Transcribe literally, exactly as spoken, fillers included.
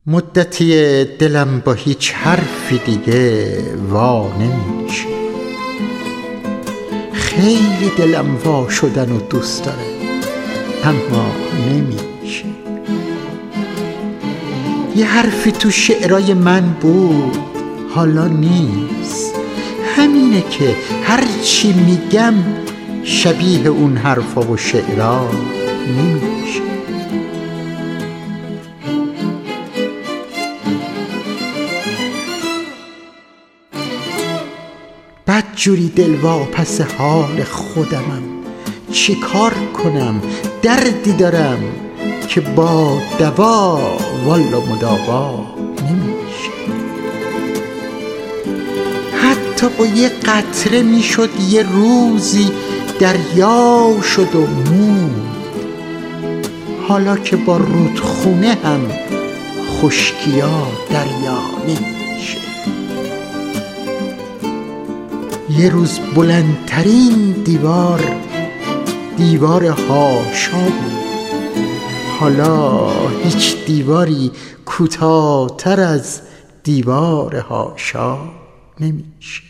مدتی دلم با هیچ حرفی دیگه وا نمیشه. خیلی دلم وا شدن و دوست داره اما نمیشه. یه حرفی تو شعرای من بود حالا نیست. همینه که هرچی میگم شبیه اون حرفا و شعرا نمیشه. بدجوری دل واپس حال خودمم. چی کار کنم؟ دردی دارم که با دوا والا مداوا نمیشه. حتی با یه قطره میشد یه روزی دریا شد و موند. حالا که با رودخونه هم خشکیا دریا نمیشه. یه روز بلندترین دیوار دیوار هاشا بود. حالا هیچ دیواری کوتاه‌تر از دیوار هاشا نمیشه.